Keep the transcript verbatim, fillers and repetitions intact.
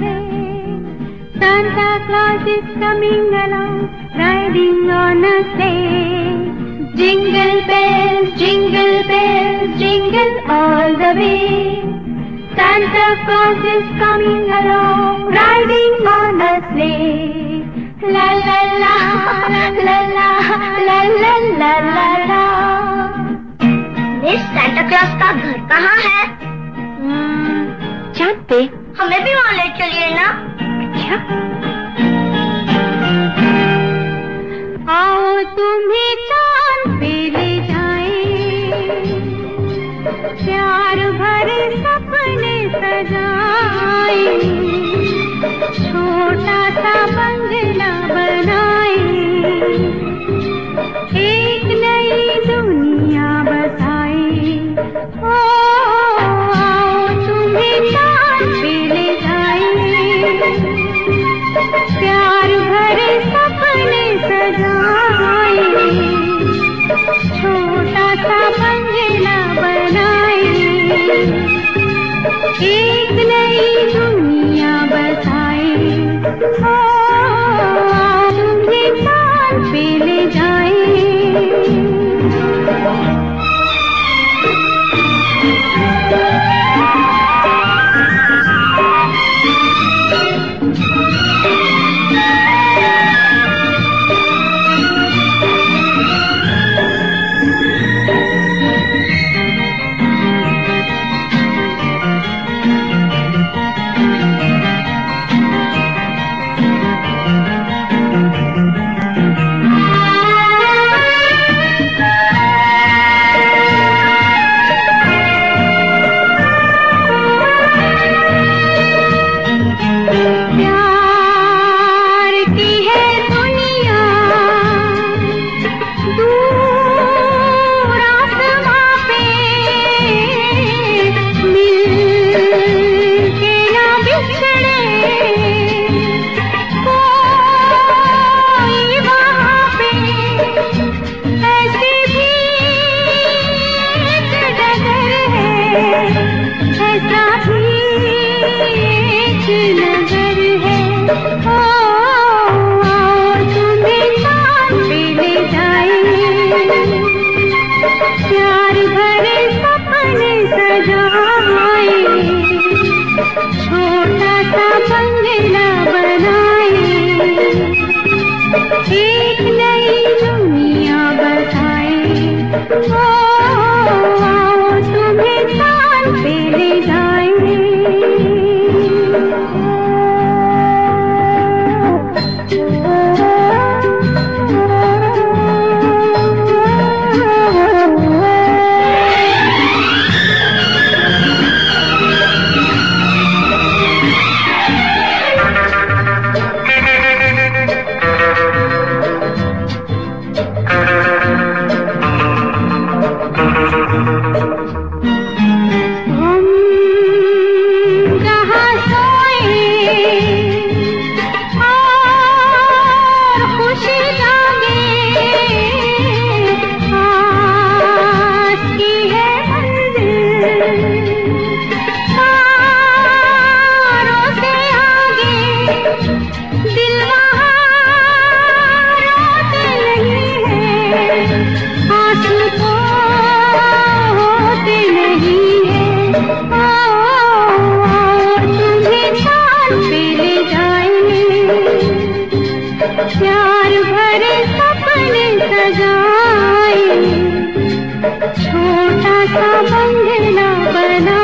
Santa Claus is coming along, riding on a sleigh. Jingle bells, jingle bells, jingle all the way. Santa Claus is coming along, riding on a sleigh. La la la, la la la, la la la la la. Miss Santa Claus का घर कहाँ है? चाँद पे। हमें भी वहाँ ले चलिए ना। अच्छा। आओ तुम्हें चाँद पे ले जाएं, प्यार भरे सपने सजाएं, छोटा सा बंगला बनाएं, एक नई दुनिया बसाएं। ओ आओ तुम्हें चाँद पे ले जाएं, प्यार भरे सपने सजाएं, छोटा सा बंगला बनाएं, एक नई दुनिया बसाएं। ओ तुम्हें चाँद पे ले जाएं। प्यार भरे सपने सजाए, छोटा सा बंगला बना